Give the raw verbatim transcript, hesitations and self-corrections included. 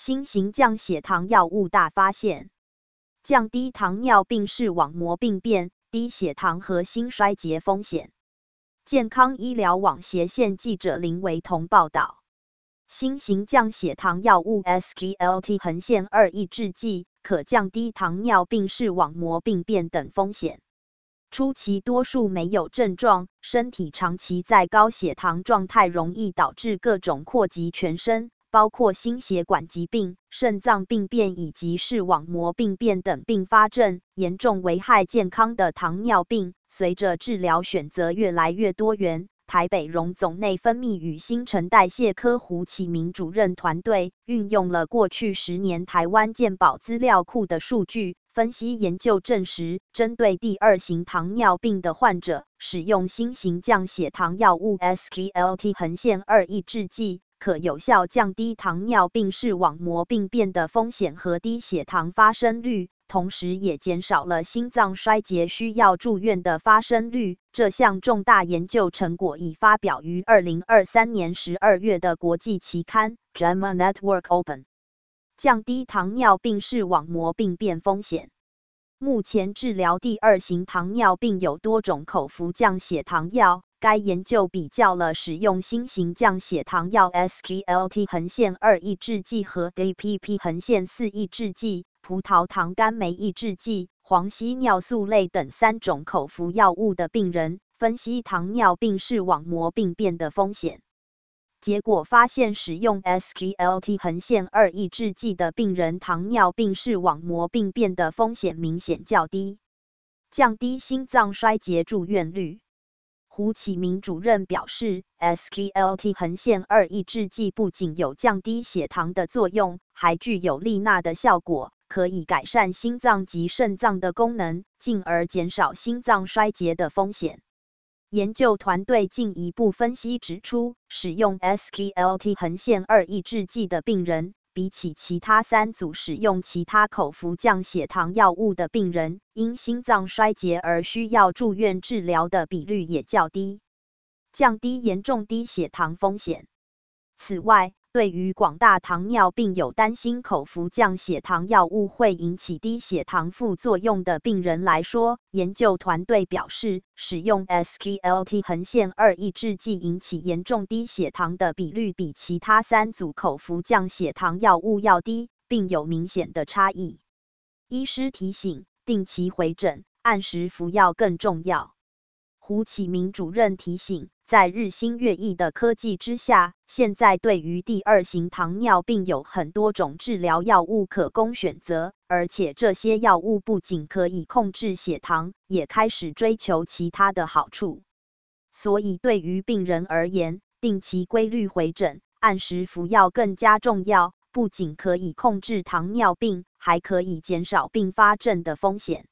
新型降血糖药物大发现，降低糖尿病视网膜病变、低血糖和心衰竭风险。健康医疗网斜线记者林维彤报道，新型降血糖药物 S G L T 横线二抑制剂可降低糖尿病视网膜病变等风险。初期多数没有症状，身体长期在高血糖状态容易导致各种扩及全身，包括心血管疾病、肾脏病变以及视网膜病变等并发症，严重危害健康的糖尿病，随着治疗选择越来越多元，台北荣总内分泌与新陈代谢科胡启明主任团队运用了过去十年台湾健保资料库的数据，分析研究证实，针对第二型糖尿病的患者，使用新型降血糖药物 S G L T 横线二抑制剂，可有效降低糖尿病视网膜病变的风险和低血糖发生率，同时也减少了心脏衰竭需要住院的发生率。这项重大研究成果已发表于二零二三年十二月的国际期刊 J A M A Network Open。降低糖尿病视网膜病变风险。目前治疗第二型糖尿病有多种口服降血糖药。该研究比较了使用新型降血糖药 S G L T 横线二抑制剂和 D P P 横线四抑制剂、葡萄糖苷酶抑制剂、黄烯尿素类等三种口服药物的病人，分析糖尿病视网膜病变的风险。结果发现，使用 S G L T 横线二抑制剂的病人，糖尿病视网膜病变的风险明显较低，降低心脏衰竭住院率。胡启明主任表示 ，S G L T 横线二抑制剂不仅有降低血糖的作用，还具有利钠的效果，可以改善心脏及肾脏的功能，进而减少心脏衰竭的风险。研究团队进一步分析指出，使用 S G L T 横线二抑制剂的病人，比起其他三组使用其他口服降血糖药物的病人，因心脏衰竭而需要住院治疗的比率也较低，降低严重低血糖风险。此外，对于广大糖尿病有担心口服降血糖药物会引起低血糖副作用的病人来说，研究团队表示，使用 S G L T 横线二抑制剂引起严重低血糖的比率比其他三组口服降血糖药物要低，并有明显的差异。医师提醒，定期回诊，按时服药更重要。胡启明主任提醒，在日新月异的科技之下，现在对于第二型糖尿病有很多种治疗药物可供选择，而且这些药物不仅可以控制血糖，也开始追求其他的好处。所以对于病人而言，定期规律回诊，按时服药更加重要，不仅可以控制糖尿病，还可以减少并发症的风险。